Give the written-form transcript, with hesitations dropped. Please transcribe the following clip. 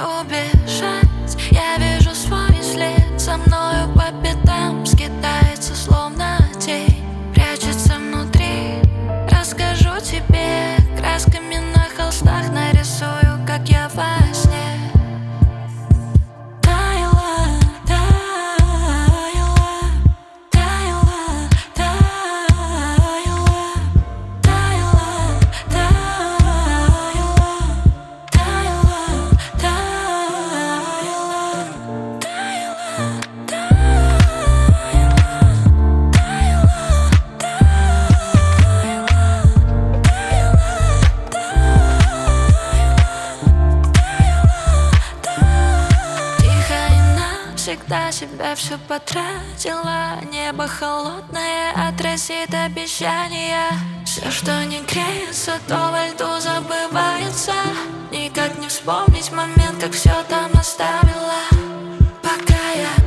убежать. Я вижу свой след, за мною по пятам скитается, словно тень, прячется внутри. Расскажу тебе, красками на холстах нарисую, как я во сне. Таяла, таяла, таяла, таяла, таяла, таяла, таяла, таяла, всегда себя все потратила. Небо холодное отразит обещания. Все, что не греется, то во льду забывается. Никак не вспомнить момент, как все там оставила. Пока я